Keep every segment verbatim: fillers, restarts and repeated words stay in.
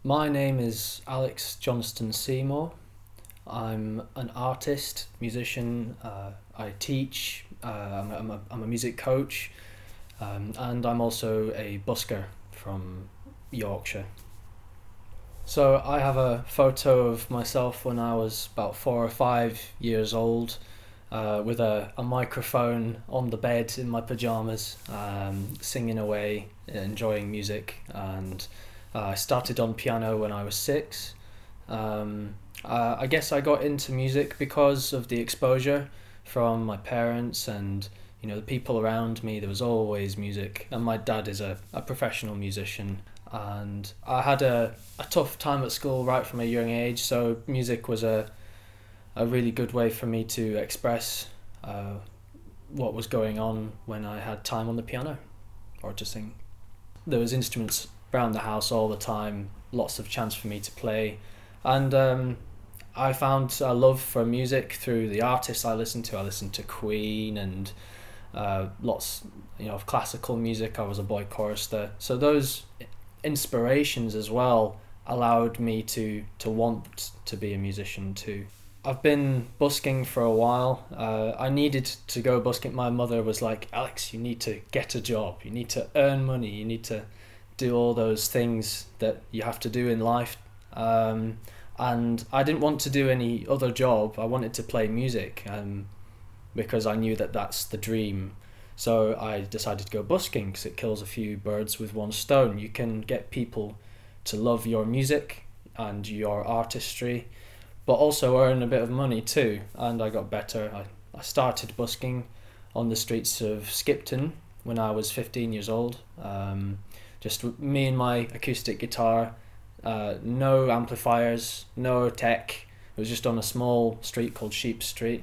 My name is Alex Johnston Seymour. I'm an artist, musician. Uh, I teach. Uh, I'm, a, I'm, a, I'm a music coach, um, and I'm also a busker from Yorkshire. So I have a photo of myself when I was about four or five years old, uh, with a, a microphone on the bed in my pajamas, um, singing away, enjoying music, and uh, I started on piano when I was six. Um, uh, I guess I got into music because of the exposure from my parents and you know the people around me. There was always music, and my dad is a, a professional musician. And I had a, a tough time at school right from a young age, so music was a a really good way for me to express uh, what was going on when I had time on the piano or to sing. There was instruments around the house all the time, lots of chance for me to play, and um, I found a love for music through the artists I listened to. I listened to Queen and uh, lots, you know, of classical music. I was a boy chorister, so those inspirations as well allowed me to to want to be a musician too. I've been busking for a while. Uh, I needed to go busking. My mother was like, Alex, you need to get a job. You need to earn money. You need to do all those things that you have to do in life. Um, and I didn't want to do any other job. I wanted to play music um, because I knew that that's the dream. So I decided to go busking because it kills a few birds with one stone. You can get people to love your music and your artistry, but also earn a bit of money too. And I got better. I, I started busking on the streets of Skipton when I was fifteen years old. Um, just me and my acoustic guitar, uh, no amplifiers, no tech. It was just on a small street called Sheep Street.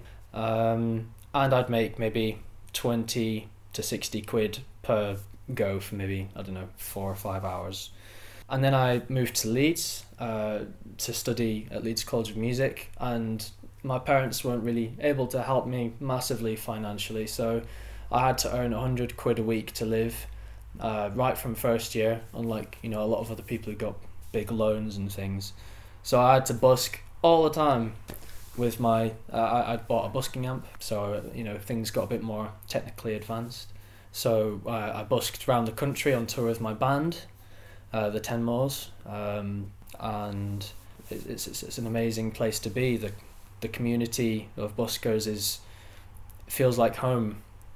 Um, and I'd make maybe twenty to sixty quid per go for maybe, I don't know, four or five hours. And then I moved to Leeds uh, to study at Leeds College of Music, and my parents weren't really able to help me massively financially, so I had to earn one hundred quid a week to live uh, right from first year, unlike you know a lot of other people who got big loans and things. So I had to busk all the time with my uh, I, I'd bought a busking amp, so you know things got a bit more technically advanced. So uh, I busked around the country on tour with my band, uh, the Ten Moors, um, and it's, it's it's an amazing place to be. The the community of buskers is feels like home.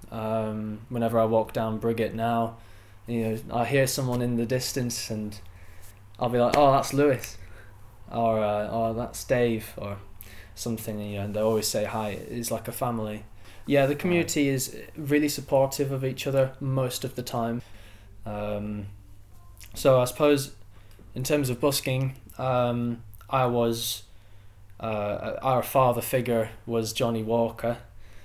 Um, whenever I walk down Briggate now, you know I hear someone in the distance and I'll be like, oh, that's Lewis, or uh, oh, that's Dave, or something, you know, and they always say hi. It's like a family. Yeah, the community is really supportive of each other most of the time. Um, so I suppose in terms of busking, um, I was uh, our father figure was Johnny Walker.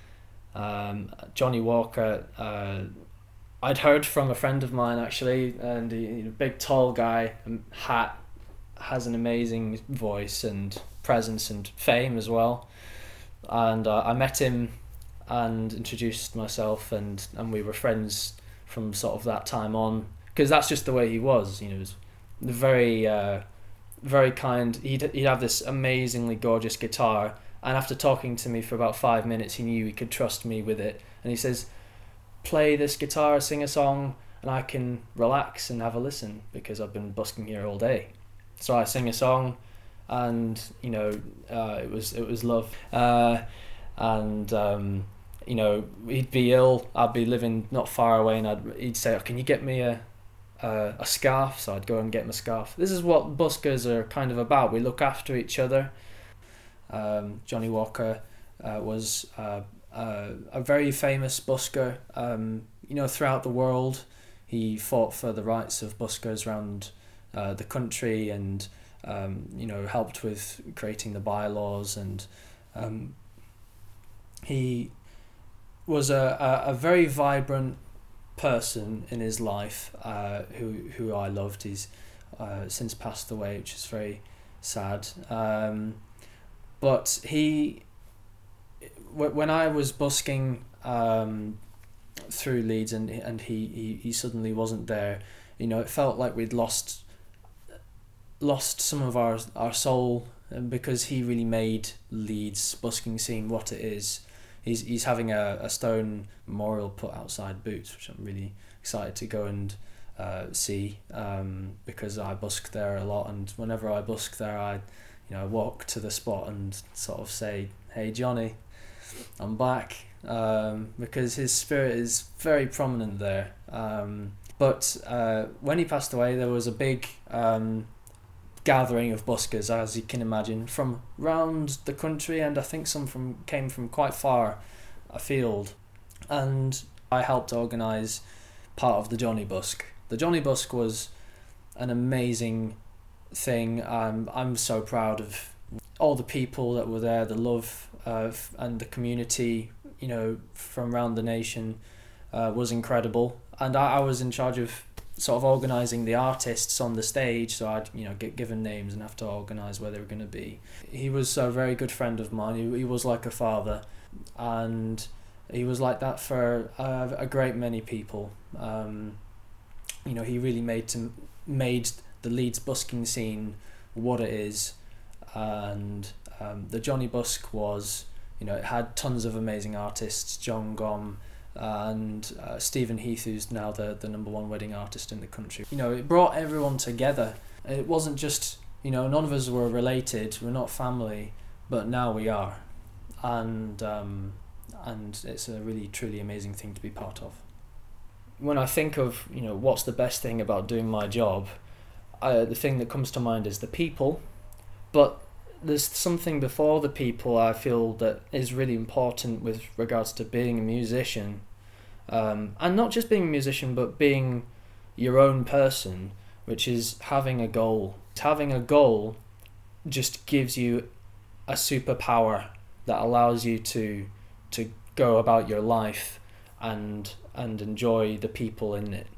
Um, Johnny Walker, uh, I'd heard from a friend of mine actually, and he, a big tall guy, hat, has an amazing voice and presence and fame as well. And uh, I met him and introduced myself, and, and we were friends from sort of that time on, because that's just the way he was. You know, he was very, uh, very kind. He'd he'd have this amazingly gorgeous guitar, and after talking to me for about five minutes, he knew he could trust me with it. And he says, "Play this guitar, sing a song, and I can relax and have a listen because I've been busking here all day." So I sing a song, and you know, uh, it was it was love. Uh, and um, you know, he'd be ill. I'd be living not far away, and I'd he'd say, oh, "Can you get me a, a a scarf?" So I'd go and get my scarf. This is what buskers are kind of about. We look after each other. Um, Johnny Walker uh, was uh, uh, a very famous busker. Um, you know, throughout the world, he fought for the rights of buskers around uh, the country, and um, you know, helped with creating the bylaws, and um, he was a, a, a very vibrant person in his life, uh, who who I loved. He's uh, since passed away, which is very sad. Um, but he, w- when I was busking um, through Leeds, and and he, he, he suddenly wasn't there, you know, it felt like we'd lost lost some of our our soul, and because he really made Leeds busking scene what it is. He's he's having a, a stone memorial put outside Boots, which I'm really excited to go and uh, see, um, because I busk there a lot, and whenever I busk there, I you know walk to the spot and sort of say, "Hey Johnny, I'm back," um, because his spirit is very prominent there. Um, but uh, when he passed away, there was a big um, gathering of buskers, as you can imagine, from round the country, and I think some from came from quite far afield. And I helped organise part of the Johnny Busk. The Johnny Busk was an amazing thing. I'm I'm so proud of all the people that were there, the love of and the community, you know, from around the nation uh, was incredible. And I, I was in charge of sort of organising the artists on the stage, so I'd you know get given names and have to organise where they were going to be. He was a very good friend of mine. He, he was like a father, and he was like that for uh, a great many people. Um, you know, he really made to made the Leeds busking scene what it is, and um, the Johnny Busk was, you know, it had tons of amazing artists, John Gom, and uh, Stephen Heath, who's now the, the number one wedding artist in the country. You know, it brought everyone together. It wasn't just, you know, none of us were related, we're not family, but now we are. And um, and it's a really, truly amazing thing to be part of. When I think of, you know, what's the best thing about doing my job, uh, the thing that comes to mind is the people, but there's something before the people I feel that is really important with regards to being a musician, um, and not just being a musician but being your own person, which is having a goal. Having a goal just gives you a superpower that allows you to to go about your life and and enjoy the people in it.